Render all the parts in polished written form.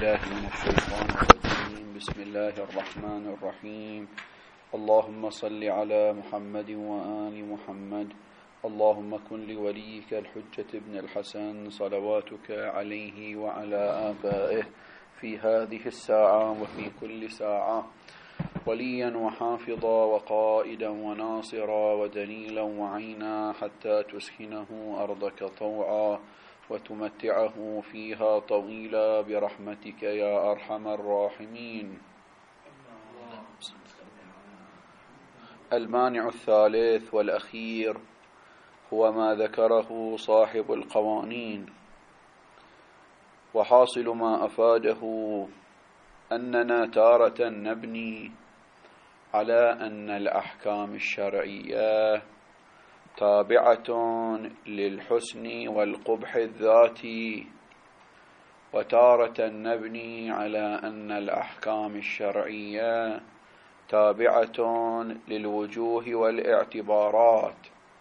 بالله من الشيطان الرجيم. بسم الله الرحمن الرحيم. اللهم صل على محمد وآل محمد. اللهم كن لوليك الحجة ابن الحسن صلواتك عليه وعلى آبائه في هذه الساعة وفي كل ساعة وليا وحافظا وقائدا وناصرا ودليلا وعينا حتى تسكنه أرضك طوعا وتمتعه فيها طويلا برحمتك يا أرحم الراحمين. المانع الثالث والأخير هو ما ذكره صاحب القوانين، وحاصل ما أفاده أننا تارة نبني على أن الأحكام الشرعية تابعة للحسن والقبح الذاتي، وتارة نبني على أن الأحكام الشرعية تابعة للوجوه والاعتبارات.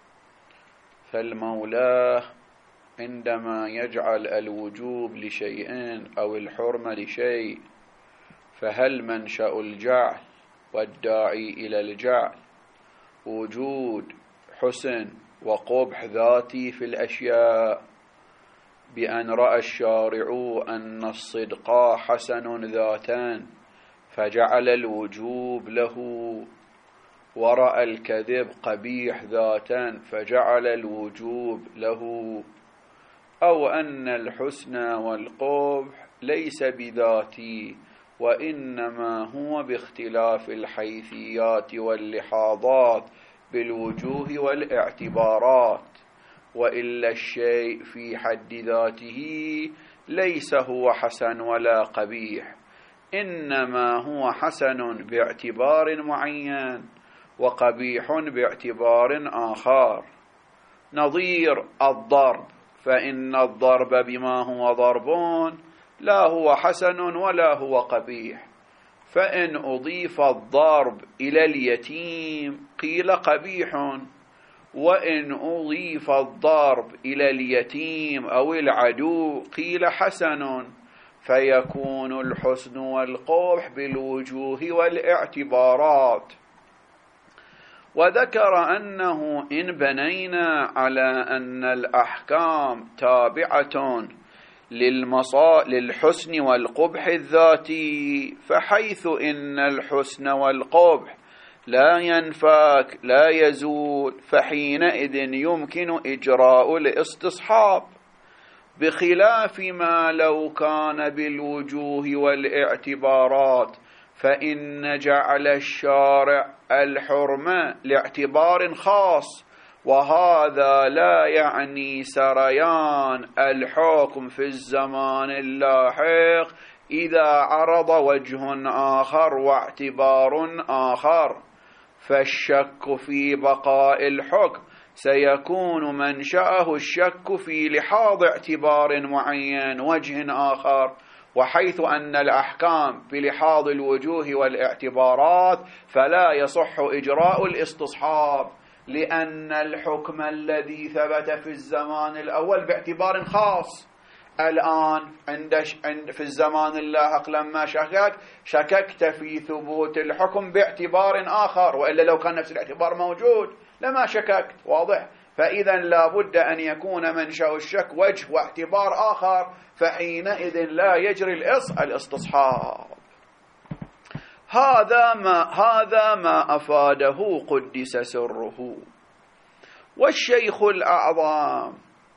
فالمولى عندما يجعل الوجوب لشيء أو الحرمة لشيء، فهل منشأ الجعل والداعي إلى الجعل وجود حسن وقبح ذاتي في الأشياء، بأن رأى الشارع أن الصدق حسن ذاتا فجعل الوجوب له، ورأى الكذب قبيح ذاتا فجعل الوجوب له، أو أن الحسن والقبح ليس بذاتي وإنما هو باختلاف الحيثيات واللحاظات بالوجوه والاعتبارات، وإلا الشيء في حد ذاته ليس هو حسن ولا قبيح، إنما هو حسن باعتبار معين وقبيح باعتبار آخر. نظير الضرب، فإن الضرب بما هو ضرب لا هو حسن ولا هو قبيح، فإن أضيف الضرب إلى اليتيم قيل قبيح، وإن أضيف الضرب إلى اليتيم أو العدو قيل حسن، فيكون الحسن والقبح بالوجوه والاعتبارات. وذكر أنه إن بنينا على أن الأحكام تابعة للحسن والقبح الذاتي، فحيث إن الحسن والقبح لا ينفك لا يزول، فحينئذ يمكن إجراء الاستصحاب، بخلاف ما لو كان بالوجوه والاعتبارات، فإن جعل الشارع الحرمة لاعتبار خاص، وهذا لا يعني سريان الحكم في الزمان اللاحق إذا عرض وجه آخر واعتبار آخر، فالشك في بقاء الحكم سيكون منشأه الشك في لحاظ اعتبار معين وجه آخر، وحيث أن الأحكام بلحاظ الوجوه والاعتبارات فلا يصح إجراء الاستصحاب، لأن الحكم الذي ثبت في الزمان الأول باعتبار خاص، الآن في الزمان اللاحق لما شككت في ثبوت الحكم باعتبار آخر، وإلا لو كان نفس الاعتبار موجود لما شككت، واضح؟ فإذا لا بد أن يكون منشأ الشك وجه واعتبار آخر، فحينئذ لا يجري الاستصحاب. هذا ما أفاده قدس سره. والشيخ الأعظم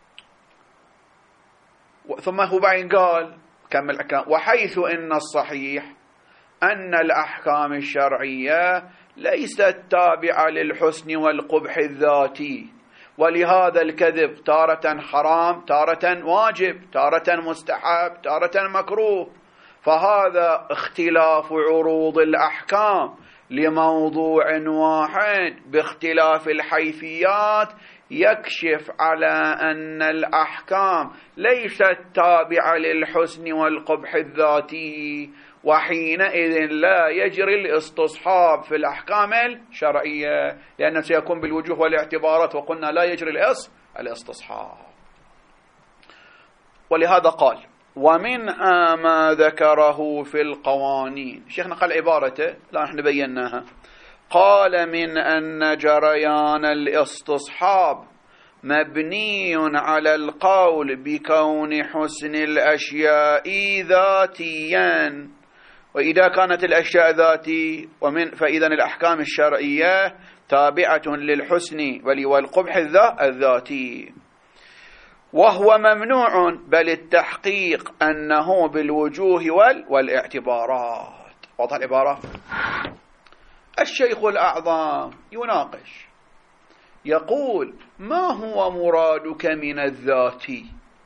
ثم هو بعين قال كمل الأحكام: وحيث إن الصحيح أن الأحكام الشرعية ليست تابعة للحسن والقبح الذاتي، ولهذا الكذب تارة حرام تارة واجب تارة مستحب تارة مكروه، فهذا اختلاف عروض الأحكام لموضوع واحد باختلاف الحيثيات يكشف على أن الأحكام ليست تابعة للحسن والقبح الذاتي، وحينئذ لا يجري الاستصحاب في الأحكام الشرعية، لأنه سيكون بالوجوه والاعتبارات، وقلنا لا يجري الاستصحاب. ولهذا قال: ومنها ما ذكره في القوانين. شيخنا قال عبارته لا نحن بيناها، قال من أن جريان الاستصحاب مبني على القول بكون حسن الأشياء ذاتيا، وإذا كانت الأشياء ذاتي فإذا الأحكام الشرعية تابعة للحسن والقبح الذاتي، وهو ممنوع بل التحقيق أنه بالوجوه والاعتبارات. واضح العبارة؟ الشيخ الأعظم يناقش يقول ما هو مرادك من الذاتي؟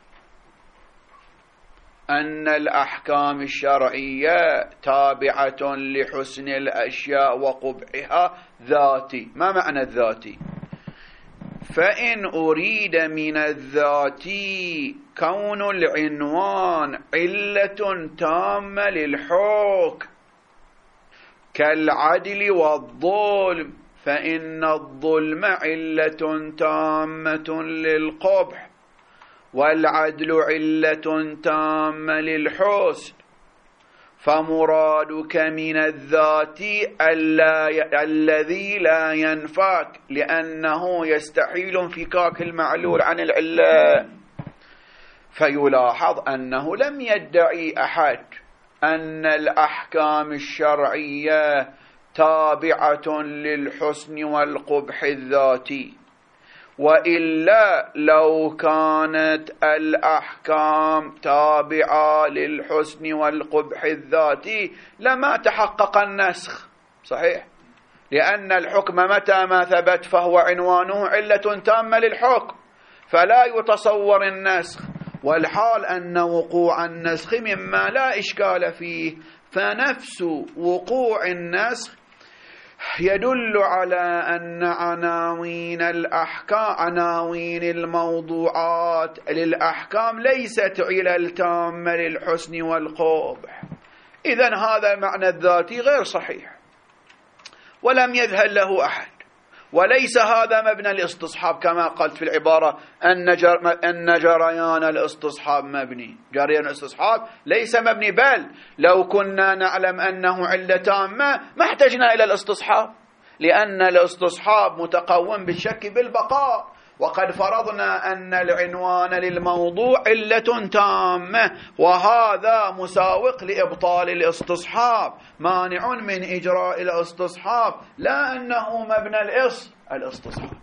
أن الأحكام الشرعية تابعة لحسن الأشياء وقبحها ذاتي. ما معنى الذاتي؟ فإن أريد من الذاتي كون العنوان علة تامة للحكم كالعدل والظلم، فإن الظلم علة تامة للقبح والعدل علة تامة للحسن، فمرادك من الذات الذي لا ينفك لأنه يستحيل انفكاك المعلول عن العلة. فيلاحظ أنه لم يدعي أحد أن الأحكام الشرعية تابعة للحسن والقبح الذاتي، وإلا لو كانت الأحكام تابعة للحسن والقبح الذاتي لما تحقق النسخ. صحيح، لأن الحكم متى ما ثبت فهو عنوانه علة تامة للحكم، فلا يتصور النسخ، والحال أن وقوع النسخ مما لا إشكال فيه، فنفس وقوع النسخ يدل على أن عناوين الموضوعات للأحكام ليست علل تامة للحسن والقبح. إذن هذا المعنى الذاتي غير صحيح ولم يذهل له أحد، وليس هذا مبنى الاستصحاب كما قلت في العبارة أن جريان الاستصحاب مبني. جريان الاستصحاب ليس مبني، بل لو كنا نعلم أنه علة تامة ما احتجنا إلى الاستصحاب، لأن الاستصحاب متقوم بالشك بالبقاء، وقد فرضنا أن العنوان للموضوع علة تامة، وهذا مساوق لإبطال الاستصحاب، مانع من إجراء الاستصحاب، لا أنه مبنى الاستصحاب.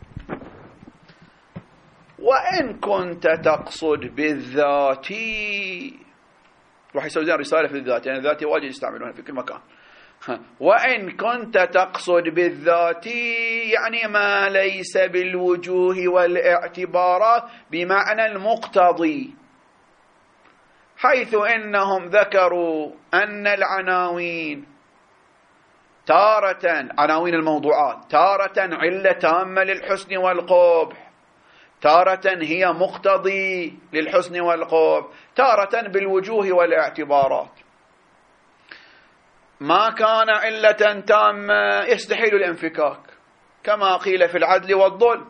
وإن كنت تقصد بالذاتي، راح يسوي زين رسالة في الذات، يعني الذاتي واجد يستعملونها في كل مكان. وإن كنت تقصد بالذاتي يعني ما ليس بالوجوه والاعتبارات بمعنى المقتضي، حيث إنهم ذكروا أن العناوين تارة، عناوين الموضوعات تارة علة تامة للحسن والقبح، تارة هي مقتضي للحسن والقبح، تارة بالوجوه والاعتبارات. ما كان علة تامة يستحيل الانفكاك كما قيل في العدل والظلم،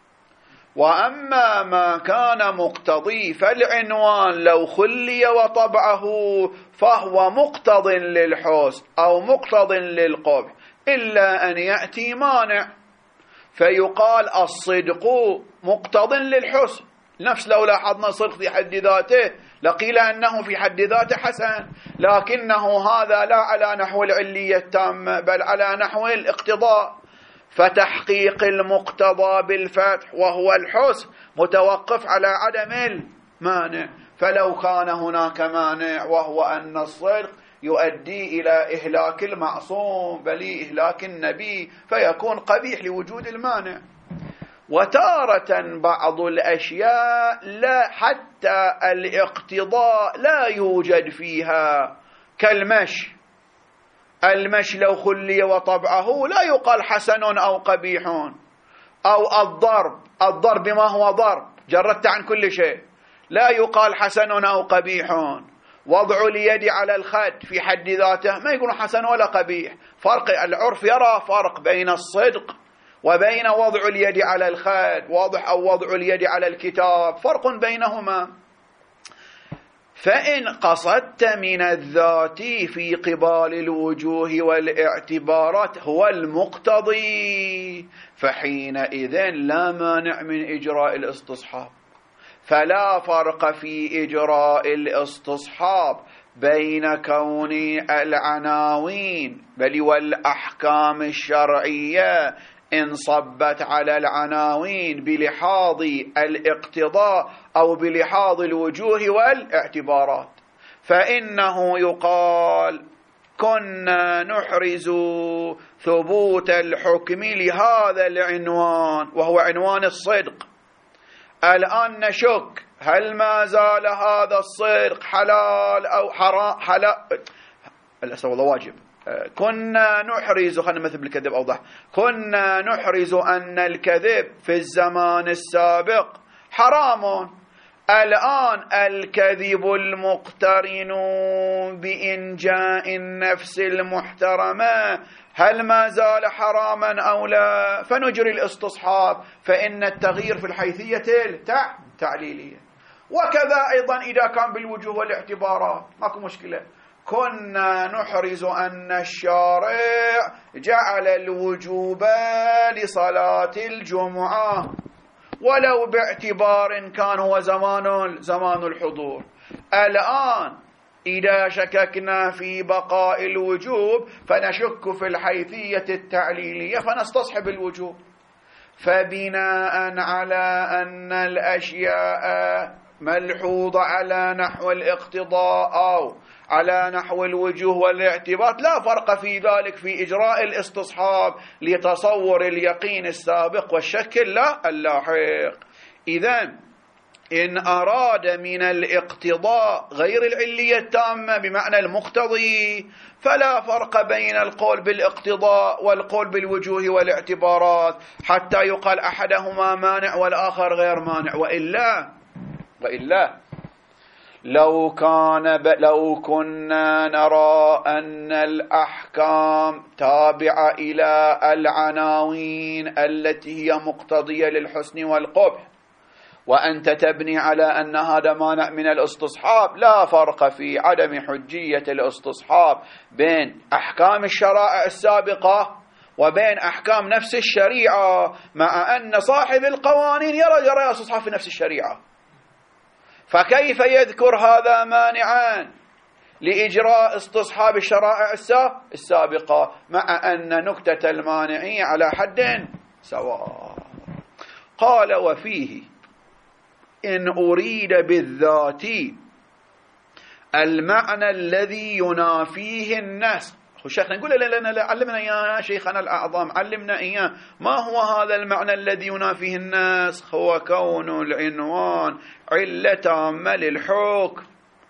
وأما ما كان مقتضي فالعنوان لو خلي وطبعه فهو مقتض للحسن أو مقتض للقبح إلا أن يأتي مانع، فيقال الصدق مقتض للحسن. نفس لو لاحظنا صدق في حد ذاته لقيل أنه في حد ذاته حسن، لكنه هذا لا على نحو العلية التامة بل على نحو الاقتضاء، فتحقيق المقتضى بالفتح وهو الحسن متوقف على عدم المانع. فلو كان هناك مانع وهو أن الصدق يؤدي إلى إهلاك المعصوم بل إهلاك النبي فيكون قبيح لوجود المانع. وتارة بعض الأشياء لا حتى الاقتضاء لا يوجد فيها، كالمشي، المشي لو خلي وطبعه لا يقال حسن أو قبيح، أو الضرب ما هو ضرب جردت عن كل شيء لا يقال حسن أو قبيح. وضع اليد على الخد في حد ذاته ما يكون حسن ولا قبيح، فرق العرف يرى فرق بين الصدق وبين وضع اليد على الخد، واضح، أو وضع اليد على الكتاب، فرق بينهما. فإن قصدت من الذات في قبال الوجوه والاعتبارات هو المقتضي فحينئذ لا مانع من إجراء الاستصحاب. فلا فرق في إجراء الاستصحاب بين كون العناوين بل والأحكام الشرعية إن صبت على العناوين بلحاظ الاقتضاء أو بلحاظ الوجوه والاعتبارات. فإنه يقال كنا نحرز ثبوت الحكم لهذا العنوان وهو عنوان الصدق، الآن نشك هل ما زال هذا الصدق حلال أو حرام؟ حلال والله واجب. كنا نحرز، خلينا نمثل بالكذب أوضح، كنا نحرز أن الكذب في الزمان السابق حرام، الآن الكذب المقترن بإنجاء النفس المحترمة هل ما زال حراما أو لا؟ فنجري الاستصحاب، فإن التغيير في الحيثية التعليلية. وكذا أيضا إذا كان بالوجوه والاعتبارات ماكو مشكلة. كنا نحرز أن الشارع جعل الوجوب لصلاة الجمعة ولو باعتبار كان هو زمان الحضور. الآن إذا شككنا في بقاء الوجوب فنشك في الحيثية التعليلية فنستصحب الوجوب. فبناء على أن الأشياء ملحوظة على نحو الاقتضاء أو على نحو الوجوه والاعتبارات لا فرق في ذلك في إجراء الاستصحاب لتصور اليقين السابق والشك اللاحق. إذن إن أراد من الاقتضاء غير العلية التامة بمعنى المقتضي فلا فرق بين القول بالاقتضاء والقول بالوجوه والاعتبارات حتى يقال أحدهما مانع والآخر غير مانع. وإلا لو كنا نرى أن الأحكام تابعة إلى العناوين التي هي مقتضية للحسن والقبح وأنت تبني على أن هذا مانع من الاستصحاب لا فرق في عدم حجية الاستصحاب بين أحكام الشرائع السابقة وبين أحكام نفس الشريعة، مع أن صاحب القوانين يرى استصحاب في نفس الشريعة. فكيف يذكر هذا مانعا لإجراء استصحاب الشرائع السابقة مع أن نكتة المانعية على حد سواء؟ قال وفيه إن أريد بالذات المعنى الذي ينافيه الناس. الشيخ نقول لا علمنا يا شيخنا الأعظم، علمنا إياه. ما هو هذا المعنى الذي ينافيه الناس؟ هو كون العنوان علة تامة للحكم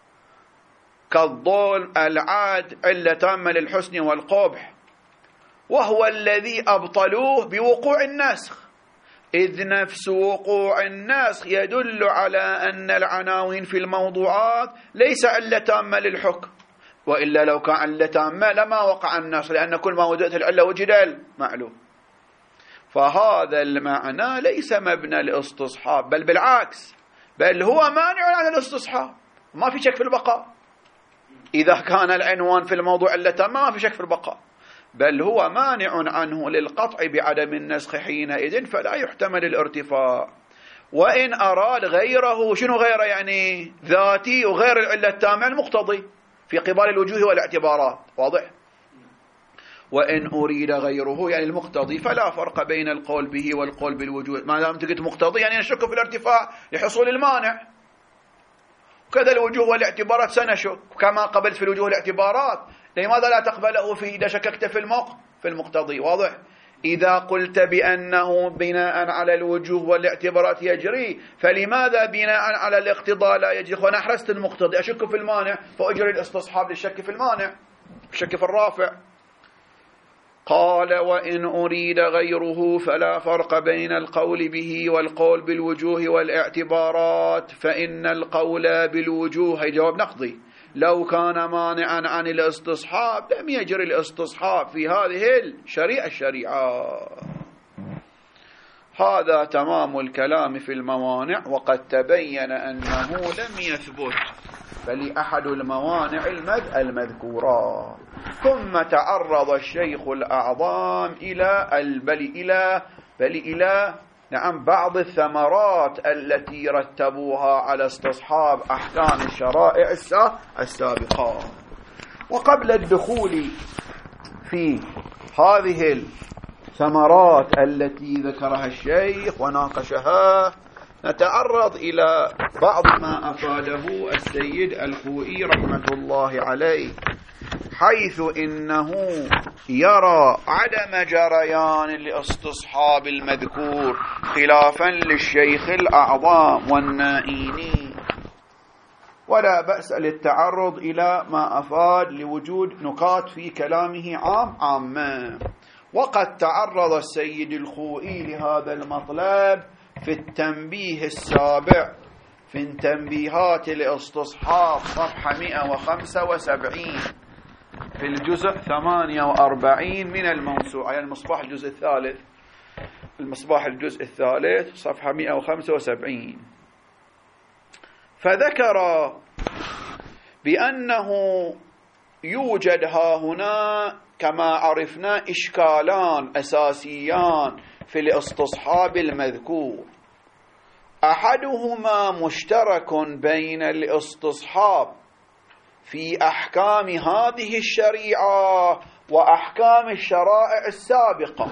كالظلم العاد علة تامة للحسن والقبح، وهو الذي أبطلوه بوقوع النسخ، إذ نفس وقوع النسخ يدل على أن العناوين في الموضوعات ليس علة تامة للحكم، وإلا لو كان علة تامة لما وقع النسخ، لأن كل ما وجدت العلة وجد المعلوم. فهذا المعنى ليس مبنى للاستصحاب، بل بالعكس، بل هو مانع عن الاستصحاب. ما في شك في البقاء إذا كان العنوان في الموضوع علة تامة، ما في شك في البقاء، بل هو مانع عنه للقطع بعدم النسخ حينئذ، فلا يحتمل الارتفاع. وإن أراد غيره، شنو غيره؟ يعني ذاتي وغير العلة التامة المقتضي في قبال الوجوه والاعتبارات، واضح؟ وإن أريد غيره يعني المقتضي فلا فرق بين القول به والقول بالوجوه. ما دام قلت مقتضي يعني نشك في الارتفاع لحصول المانع، وكذا الوجوه والاعتبارات سنشك كما قبلت في الوجوه والاعتبارات. لماذا لا تقبله إذا شككت في المقتضي؟ واضح؟ إذا قلت بأنه بناء على الوجوه والاعتبارات يجري، فلماذا بناء على الاقتضاء لا يجري؟ وأنا أحرزت المقتضي أشك في المانع فأجري الاستصحاب للشك في المانع، الشك في الرافع. قال وإن أريد غيره فلا فرق بين القول به والقول بالوجوه والاعتبارات، فإن القول بالوجوه جواب نقضي لو كان مانعا عن الاستصحاب لم يجري الاستصحاب في هذه الشريعة. هذا تمام الكلام في الموانع، وقد تبين أنه لم يثبت فلأحد الموانع المذكورة. ثم تعرض الشيخ الأعظم إلى بعض الثمرات التي رتبوها على استصحاب أحكام الشرائع السابقة. وقبل الدخول في هذه الثمرات التي ذكرها الشيخ وناقشها، نتعرض إلى بعض ما أفاده السيد الخوئي رحمة الله عليه، حيث إنه يرى عدم جريان لاستصحاب المذكور خلافا للشيخ الأعظم والنائيني، ولا بأس للتعرض إلى ما أفاد لوجود نقاط في كلامه عامة. وقد تعرض السيد الخوئي لهذا المطلب في التنبيه السابع في تنبيهات الاستصحاب صفحة 175 في الجزء 48 من الموسوعة، يعني المصباح الجزء الثالث صفحة 175. فذكر بأنه يوجد هنا كما عرفنا إشكالان أساسيان في الاستصحاب المذكور، أحدهما مشترك بين الاستصحاب في أحكام هذه الشريعة وأحكام الشرائع السابقة،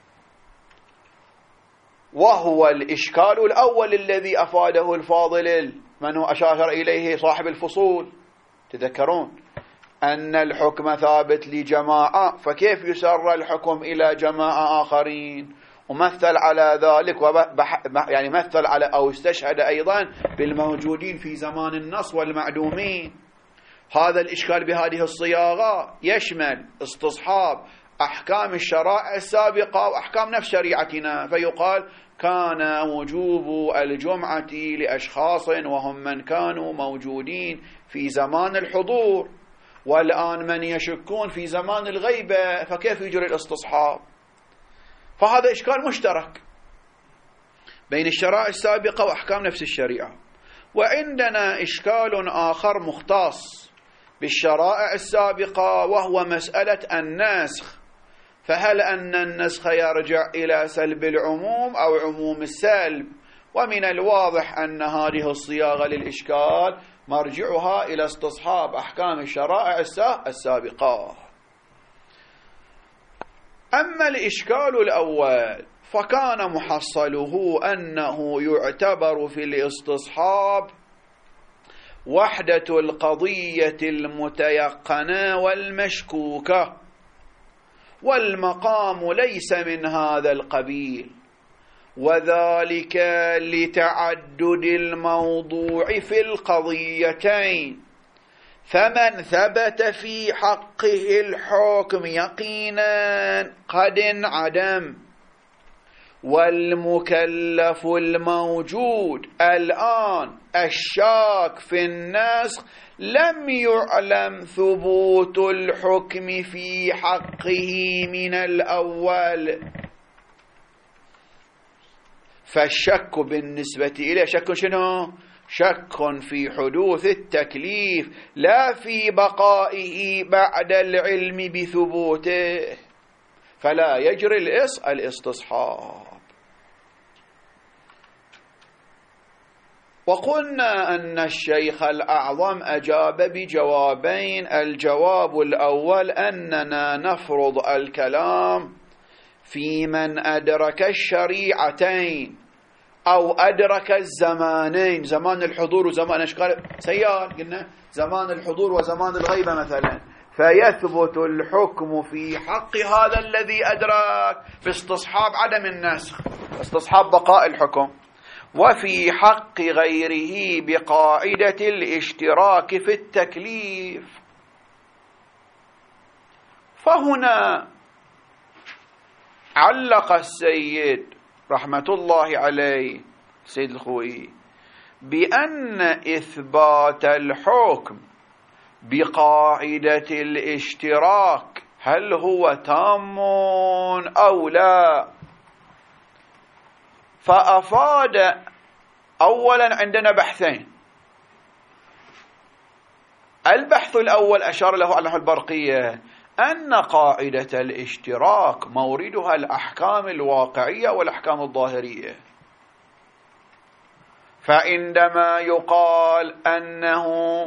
وهو الإشكال الأول الذي أفاده الفاضل من هو أشار إليه صاحب الفصول. تذكرون أن الحكم ثابت لجماعة، فكيف يسر الحكم إلى جماعة آخرين؟ ومثل على ذلك يعني مثل على أو استشهد أيضا بالموجودين في زمان النص والمعدومين. هذا الإشكال بهذه الصياغة يشمل استصحاب أحكام الشرائع السابقة وأحكام نفس شريعتنا، فيقال كان وجوب الجمعة لأشخاص وهم من كانوا موجودين في زمان الحضور، والآن من يشكون في زمان الغيبة، فكيف يجري الاستصحاب؟ فهذا إشكال مشترك بين الشرائع السابقة وأحكام نفس الشريعة. وعندنا إشكال آخر مختص بالشرائع السابقة، وهو مسألة النسخ. فهل أن النسخ يرجع إلى سلب العموم أو عموم السلب؟ ومن الواضح أن هذه الصياغة للإشكال مرجعها إلى استصحاب أحكام الشرائع السابقة. أما الإشكال الأول فكان محصله أنه يعتبر في الاستصحاب وحدة القضية المتيقنة والمشكوكة، والمقام ليس من هذا القبيل، وذلك لتعدد الموضوع في القضيتين، فمن ثبت في حقه الحكم يقينا قد انعدم، والمكلف الموجود الآن الشاك في النسخ لم يعلم ثبوت الحكم في حقه من الأول. فالشك بالنسبة إليه شك شنو؟ شك في حدوث التكليف، لا في بقائه بعد العلم بثبوته، فلا يجري الاستصحاب. وقلنا أن الشيخ الأعظم أجاب بجوابين. الجواب الأول أننا نفرض الكلام في من أدرك الشريعتين أو أدرك الزمانين، زمان الحضور وزمان أشكال سيار، قلنا زمان الحضور وزمان الغيبة مثلا، فيثبت الحكم في حق هذا الذي أدرك باستصحاب عدم النسخ، استصحاب بقاء الحكم، وفي حق غيره بقاعدة الاشتراك في التكليف. فهنا علق السيد رحمة الله عليه سيد الخوئي بأن إثبات الحكم بقاعدة الاشتراك هل هو تام أو لا؟ فأفاد أولا عندنا بحثين. البحث الأول أشار له على البرقية أن قاعدة الاشتراك موردها الأحكام الواقعية والأحكام الظاهرية. فعندما يقال أنه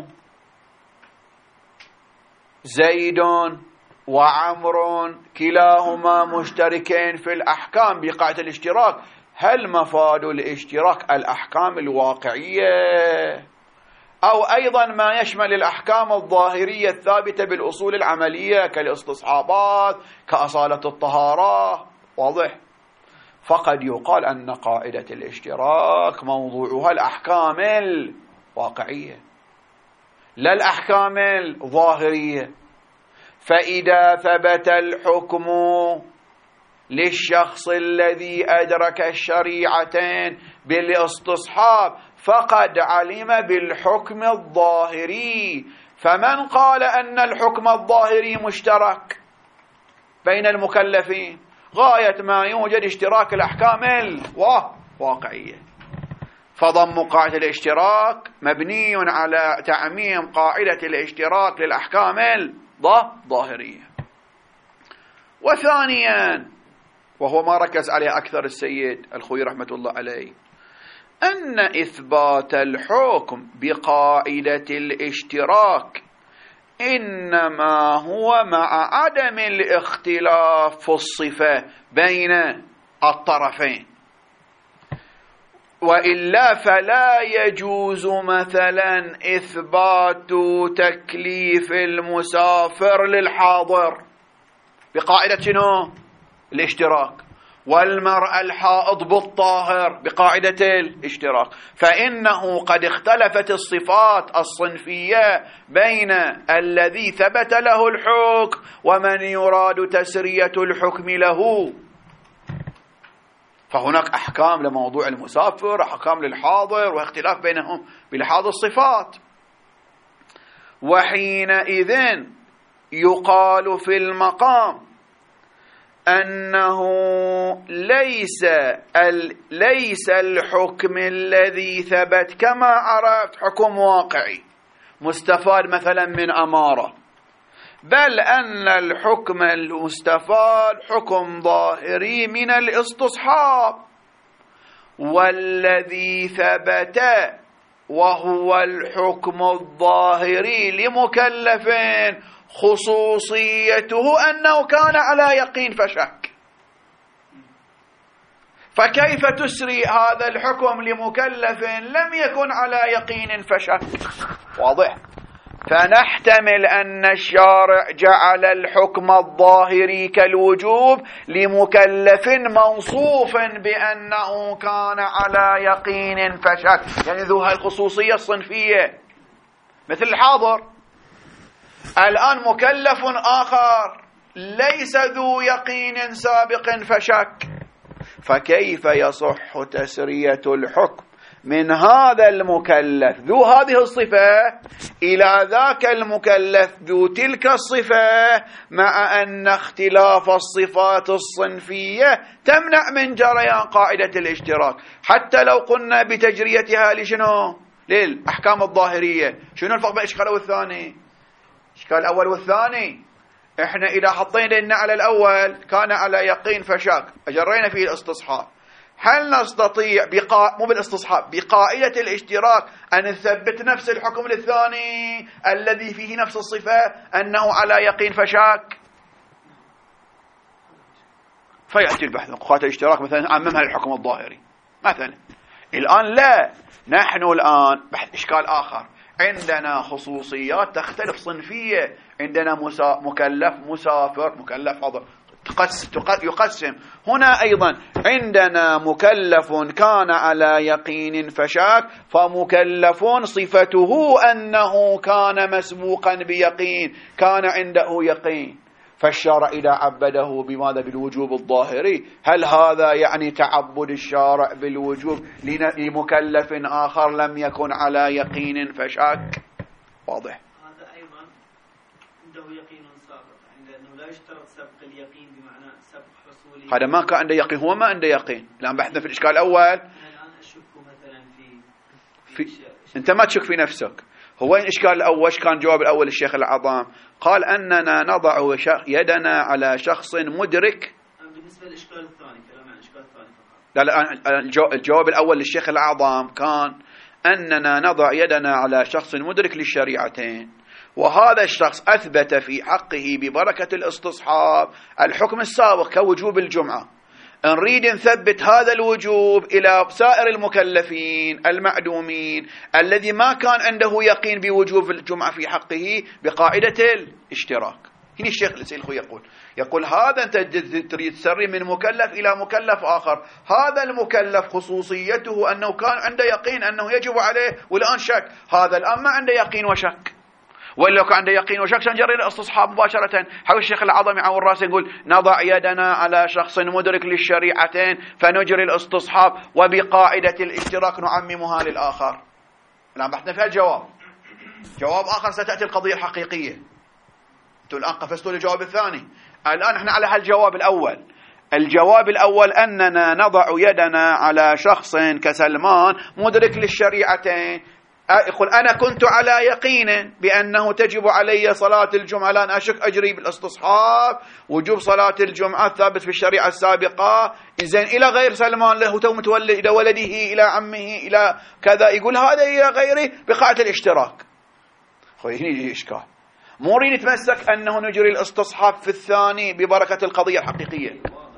زيد وعمر كلاهما مشتركين في الأحكام بقاعدة الاشتراك، هل مفاد الاشتراك الأحكام الواقعية أو أيضا ما يشمل الأحكام الظاهرية الثابتة بالأصول العملية كالاستصحابات كأصالة الطهارة؟ واضح. فقد يقال أن قاعدة الاشتراك موضوعها الأحكام الواقعية لا الأحكام الظاهرية. فإذا ثبت الحكم للشخص الذي أدرك الشريعتين بالاستصحاب فقد علم بالحكم الظاهري. فمن قال أن الحكم الظاهري مشترك بين المكلفين غاية ما يوجد اشتراك الأحكام الواقعية. فضم قاعدة الاشتراك مبني على تعميم قاعدة الاشتراك للأحكام الظاهرية. وثانيا، وهو ما ركز عليه أكثر السيد الخوي رحمة الله عليه، أن إثبات الحكم بقاعدة الاشتراك إنما هو مع عدم الاختلاف في الصفة بين الطرفين، وإلا فلا يجوز مثلا إثبات تكليف المسافر للحاضر بقاعدة شنو؟ الاشتراك، والمرأة الحائض بالطاهر بقاعدة الاشتراك، فإنه قد اختلفت الصفات الصنفية بين الذي ثبت له الحكم ومن يراد تسرية الحكم له. فهناك أحكام لموضوع المسافر، أحكام للحاضر، واختلاف بينهم بلحاظ الصفات. وحينئذ يقال في المقام أنه ليس الحكم الذي ثبت كما عرفت حكم واقعي مستفاد مثلا من أمارة، بل أن الحكم المستفاد حكم ظاهري من الاستصحاب، والذي ثبت وهو الحكم الظاهري لمكلفين خصوصيته أنه كان على يقين فشك. فكيف تسري هذا الحكم لمكلف لم يكن على يقين فشك؟ واضح. فنحتمل أن الشارع جعل الحكم الظاهري كالوجوب لمكلف موصوف بأنه كان على يقين فشك، يعني ذو الخصوصية الصنفية مثل الحاضر. الآن مكلف آخر ليس ذو يقين سابق فشك، فكيف يصح تسرية الحكم من هذا المكلف ذو هذه الصفة إلى ذاك المكلف ذو تلك الصفة، مع أن اختلاف الصفات الصنفية تمنع من جريان قاعدة الاشتراك؟ حتى لو قلنا بتجريتها لشنو؟ للأحكام الظاهرية. شنو الفرق بين الإشكال والثاني؟ الإشكال الأول والثاني، إحنا إذا حطينا لنا على الأول كان على يقين فشاك أجرينا فيه الاستصحاب، هل نستطيع مو بالاستصحاب بقاعدة الاشتراك أن نثبت نفس الحكم للثاني الذي فيه نفس الصفة أنه على يقين فشاك؟ فيأتي البحث قاعدة الاشتراك مثلا عممها الحكم الظاهري مثلا. الآن لا، نحن الآن بحث إشكال آخر، عندنا خصوصيات تختلف صنفية، عندنا مكلف مسافر، مكلف حاضر، يقسم. هنا أيضا عندنا مكلف كان على يقين فشاك، فمكلف صفته أنه كان مسبوقا بيقين، كان عنده يقين، فالشارع إذا عبده بماذا؟ بالوجوب الظاهري. هل هذا يعني تعبد الشارع بالوجوب لمكلف آخر لم يكن على يقين فشاك؟ واضح. هذا أيضا عنده يقين سابق، لأنه لا يشترط سبق اليقين بمعنى سبق حصوله. هذا ما كان عنده يقين، هو ما عنده يقين. الآن بحثنا في الإشكال الأول. أنا الآن أشك مثلا في أنت ما تشك في نفسك، هو وين إشكال الأول؟ كان جواب الأول الشيخ العظام قال أننا نضع يدنا على شخص مدرك. بالنسبة للإشكال الثاني كلام عن الإشكال الثاني فقط. لا الجواب الأول للشيخ العظام كان أننا نضع يدنا على شخص مدرك للشريعتين، وهذا الشخص أثبت في حقه ببركة الاستصحاب الحكم السابق كوجوب الجمعة. نريد نثبت هذا الوجوب إلى سائر المكلفين المعدومين الذي ما كان عنده يقين بوجوب الجمعة في حقه بقاعدة الاشتراك. هنا الشيخ السيلخو يقول هذا أنت تريد تسري من مكلف إلى مكلف آخر، هذا المكلف خصوصيته أنه كان عنده يقين أنه يجب عليه والآن شك، هذا الآن ما عنده يقين وشك، وإلا لو كان عنده يقين وشك سنجري الاستصحاب مباشرة. حول الشيخ العظم يعور راسه يقول نضع يدنا على شخص مدرك للشريعتين فنجري الاستصحاب وبقاعدة الاشتراك نعممها للآخر. الآن بحثنا فيها الجواب، جواب آخر ستأتي القضية الحقيقية. أنتم الآن قفزتوا للجواب الثاني، الآن احنا على هالجواب الأول. الجواب الأول أننا نضع يدنا على شخص كسلمان مدرك للشريعتين. يقول أنا كنت على يقين بأنه تجب علي صلاة الجمعة، الآن أشك أجري بالاستصحاب وجوب صلاة الجمعة ثابت في الشريعة السابقة. إذن إلى غير سلمان له تو متولد إلى ولده إلى عمه إلى كذا، يقول هذا إلى غيره بقاعدة الاشتراك. هنا إشكال، مو نريد نتمسك أنه نجري الاستصحاب في الثاني ببركة القضية الحقيقية.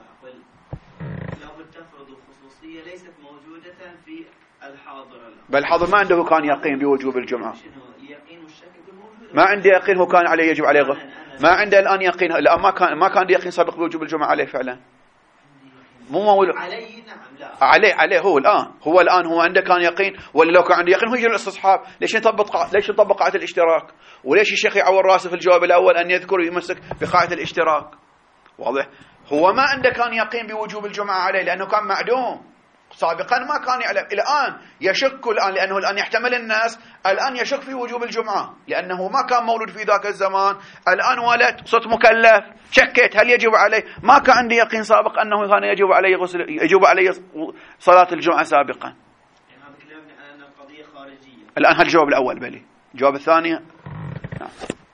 لابد تفرض الخصوصية ليست موجودة في الحاضر. بل الحاضر ما عنده كان يقين بوجوب الجمعة، ما عنده يقين هو كان عليه يجب عليه ما عنده الآن يقين، الآن ما كان يقين سابق بوجوب الجمعة عليه فعلا، مو مولود عليه. نعم لا عليه هو الآن هو عنده كان يقين، ولا لو كان عنده يقين هو يجري الاستصحاب. ليش يطبق قاعدة الاشتراك؟ وليش الشيخ يعور راسه في الجواب الأول أن يذكر ويمسك بقاعدة الاشتراك؟ واضح، هو ما عنده كان يقين بوجوب الجمعة عليه لأنه كان معدوم سابقا، ما كان يعلم، الآن يشك لأنه الآن يحتمل الناس الآن يشك في وجوب الجمعة لأنه ما كان مولود في ذاك الزمان، الآن ولد صرت مكلف شكيت هل يجب عليه، ما كان عندي يقين سابق أنه كان يجب عليه صلاة الجمعة سابقا. يعني هذا كلامنا أن القضية خارجية. الآن هالجواب الأول بلي الجواب الثاني نعم.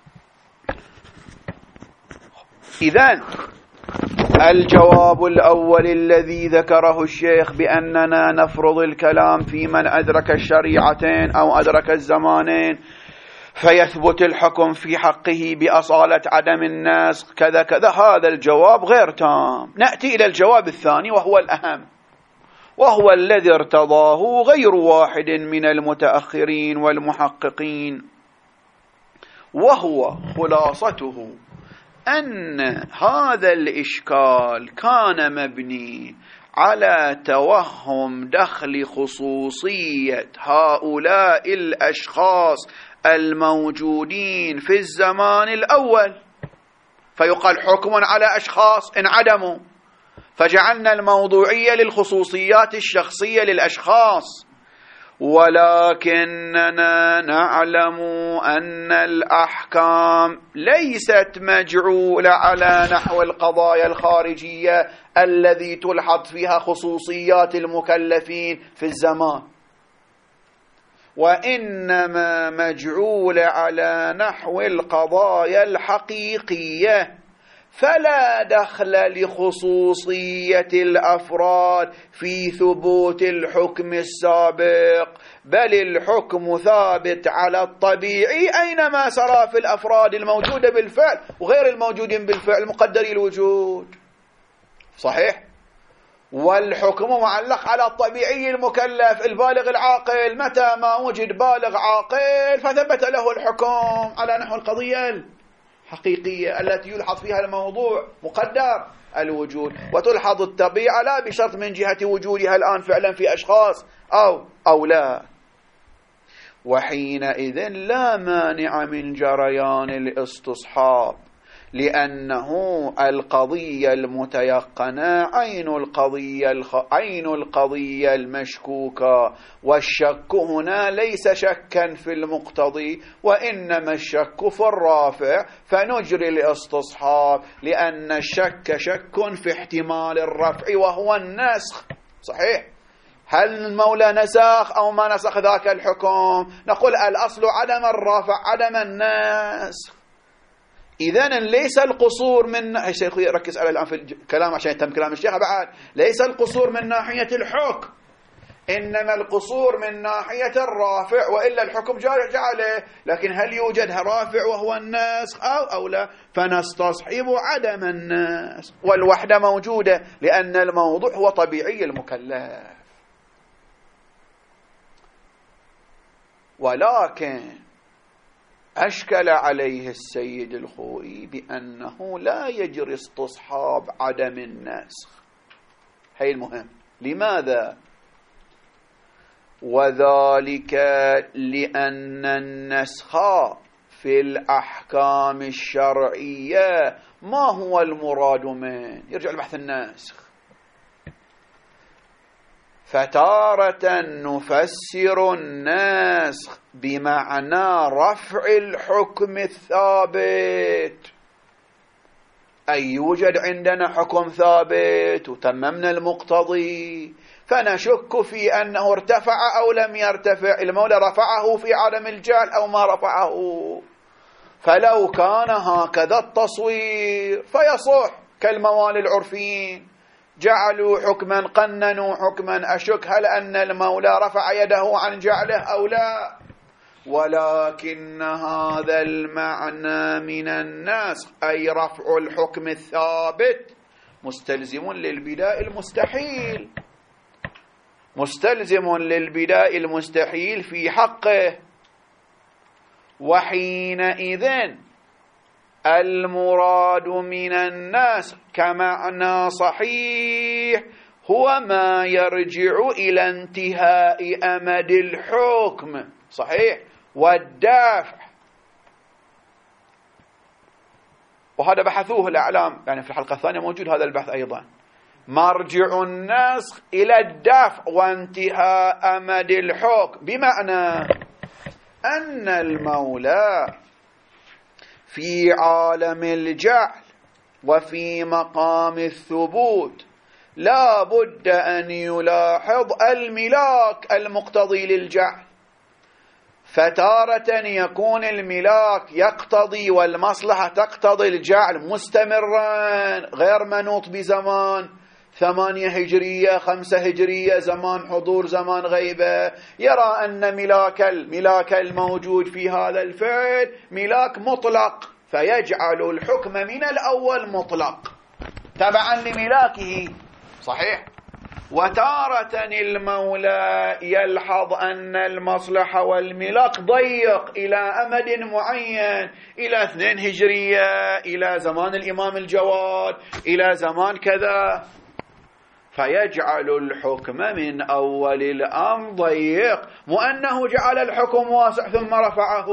إذن الجواب الأول الذي ذكره الشيخ بأننا نفرض الكلام في من أدرك الشريعتين أو أدرك الزمانين فيثبت الحكم في حقه بأصالة عدم النسخ كذا كذا، هذا الجواب غير تام. نأتي إلى الجواب الثاني وهو الأهم، وهو الذي ارتضاه غير واحد من المتأخرين والمحققين، وهو خلاصته أن هذا الإشكال كان مبني على توهم دخل خصوصية هؤلاء الأشخاص الموجودين في الزمان الأول، فيقال حكم على أشخاص انعدموا، فجعلنا الموضوعية للخصوصيات الشخصية للأشخاص. ولكننا نعلم أن الأحكام ليست مجعولة على نحو القضايا الخارجية الذي تلحظ فيها خصوصيات المكلفين في الزمان، وإنما مجعولة على نحو القضايا الحقيقية، فلا دخل لخصوصية الأفراد في ثبوت الحكم السابق، بل الحكم ثابت على الطبيعي أينما سرى في الأفراد الموجودة بالفعل وغير الموجودين بالفعل مقدري الوجود. صحيح؟ والحكم معلق على الطبيعي المكلف البالغ العاقل، متى ما وجد بالغ عاقل فثبت له الحكم على نحو القضية حقيقية التي يلحظ فيها الموضوع مقدر الوجود، وتلحظ الطبيعة لا بشرط من جهة وجودها الآن فعلا في أشخاص أو لا. وحينئذ لا مانع من جريان الاستصحاب، لأنه القضية المتيقنة عين القضية المشكوكة، والشك هنا ليس شكا في المقتضي وإنما الشك في الرافع، فنجري الاستصحاب لأن الشك شك في احتمال الرفع وهو النسخ. صحيح؟ هل المولى نسخ أو ما نسخ ذاك الحكم؟ نقول الأصل عدم الرافع عدم النسخ. إذن ليس القصور من الشيخ يركز على الآن في الكلام عشان يتم كلام الشيخ بعد، ليس القصور من ناحية الحكم، إنما القصور من ناحية الرافع، وإلا الحكم جعله، لكن هل يوجد رافع وهو النسخ أو لا؟ فنستصحب عدم النسخ، والوحدة موجودة لأن الموضوع هو طبيعي المكلف. ولكن أشكل عليه السيد الخوئي بأنه لا يجري استصحاب عدم النسخ. هي المهم. لماذا؟ وذلك لأن النسخ في الأحكام الشرعية ما هو المراد منه؟ يرجع لبحث النسخ. فتارة نفسر النسخ بمعنى رفع الحكم الثابت، أي يوجد عندنا حكم ثابت وتممنا المقتضي، فنشك في أنه ارتفع أو لم يرتفع، المولى رفعه في عدم الجهل أو ما رفعه. فلو كان هكذا التصوير فيصح كالموالي العرفيين، جعلوا حكما قننوا حكما، أشك هل أن المولى رفع يده عن جعله أو لا؟ ولكن هذا المعنى من النسخ أي رفع الحكم الثابت مستلزم للبداء المستحيل، مستلزم للبداء المستحيل في حقه. وحينئذ المراد من النسخ كمعنى صحيح هو ما يرجع إلى انتهاء أمد الحكم، صحيح، والدافع. وهذا بحثوه الأعلام، يعني في الحلقة الثانية موجود هذا البحث أيضا. مرجع النسخ إلى الدفع وانتهاء أمد الحكم، بمعنى أن المولى في عالم الجعل وفي مقام الثبوت لا بد أن يلاحظ الملاك المقتضي للجعل، فتارة يكون الملاك يقتضي والمصلحة تقتضي الجعل مستمرا غير منوط بزمان، 8 هجرية 5 هجرية، زمان حضور زمان غيبة، يرى أن ملاك الموجود في هذا الفعل ملاك مطلق، فيجعل الحكم من الأول مطلق تبعا لملاكه، صحيح. وتارة المولى يلحظ أن المصلحة والملاك ضيق إلى أمد معين، إلى 2 هجرية، إلى زمان الإمام الجواد، إلى زمان كذا، فيجعل الحكم من أول الأمر ضيق، مو أنه جعل الحكم واسع ثم رفعه.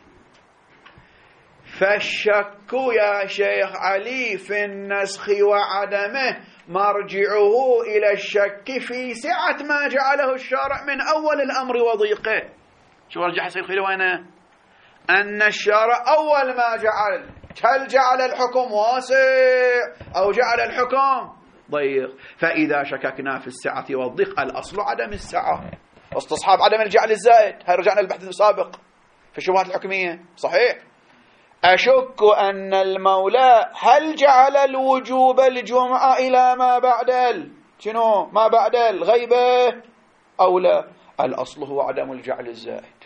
فالشك يا شيخ علي في النسخ وعدمه مرجعه إلى الشك في سعة ما جعله الشارع من أول الأمر وضيقه. شو رجع حسين خيلي وينه؟ أن الشارع أول ما جعل، هل جعل الحكم واسع أو جعل الحكم ضيق؟ فإذا شككنا في السعة والضيق الأصل عدم السعة، استصحاب عدم الجعل الزائد. هل رجعنا للبحث السابق في الشبهات الحكمية، صحيح. أشك أن المولى هل جعل الوجوب الجمعة إلى ما بعد شنو ما بعد الغيبة أو لا؟ الأصل هو عدم الجعل الزائد.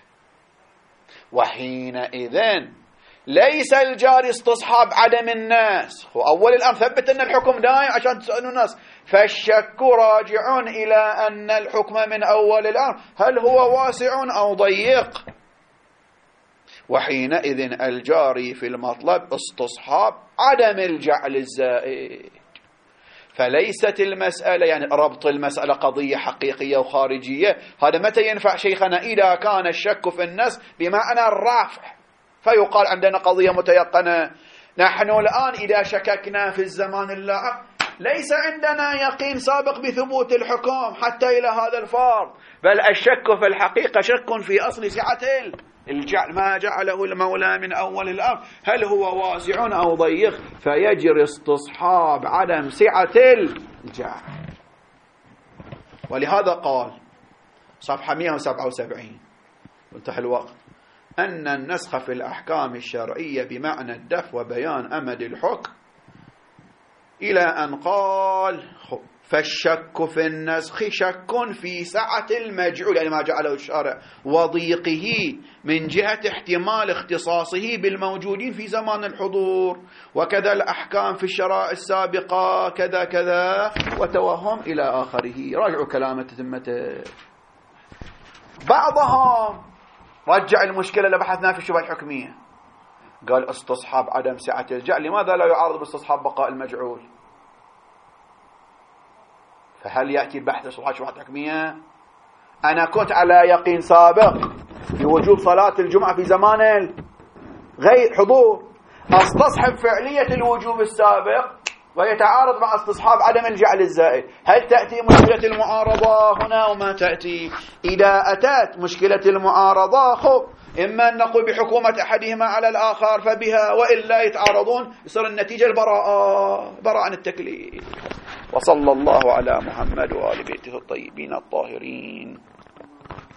وحينئذ ليس الجاري استصحاب عدم الناس، وأول الأمر ثبت أن الحكم دائم عشان تسألوا الناس، فالشك راجع إلى أن الحكم من أول الأمر هل هو واسع أو ضيق. وحينئذ الجاري في المطلب استصحاب عدم الجعل الزائد. فليست المسألة يعني ربط المسألة قضية حقيقية وخارجية، هذا متى ينفع شيخنا؟ إذا كان الشك في النص بمعنى الرافع، فيقال عندنا قضية متيقنة. نحن الآن إذا شككنا في الزمان اللاحق ليس عندنا يقين سابق بثبوت الحكم حتى إلى هذا الفرض، بل الشك في الحقيقة شك في أصل سعة الجعل، ما جعله المولى من أول الأمر هل هو واسع أو ضيق، فيجري استصحاب عدم سعة الجعل. ولهذا قال صفحة 177 انتهى الوقت. أن النسخ في الأحكام الشرعية بمعنى الدف وبيان أمد الحكم، إلى أن قال فالشك في النسخ شك في سعة المجعول، يعني ما جعله الشارع، وضيقه من جهة احتمال اختصاصه بالموجودين في زمان الحضور، وكذا الأحكام في الشرائع السابقة كذا كذا، وتوهم إلى آخره. راجعوا كلام تتمته. بعضهم رجع المشكلة اللي بحثناها في الشبهة الحكمية، قال استصحاب عدم سعة الجعل لماذا لا يعارض باستصحاب بقاء المجعول؟ فهل يأتي البحث في الشبهة الحكمية؟ أنا كنت على يقين سابق بوجوب صلاة الجمعة في زمان غير حضور، استصحب فعلية الوجوب السابق ويتعارض مع استصحاب عدم الجعل الزائد. هل تأتي مشكلة المعارضة هنا وما تأتي؟ إذا أتت مشكلة المعارضة إما أن نقول بحكومة أحدهما على الآخر فبها، وإلا يتعارضون، يصير النتيجة براءة عن التكليف. وصلى الله على محمد وآل بيته الطيبين الطاهرين.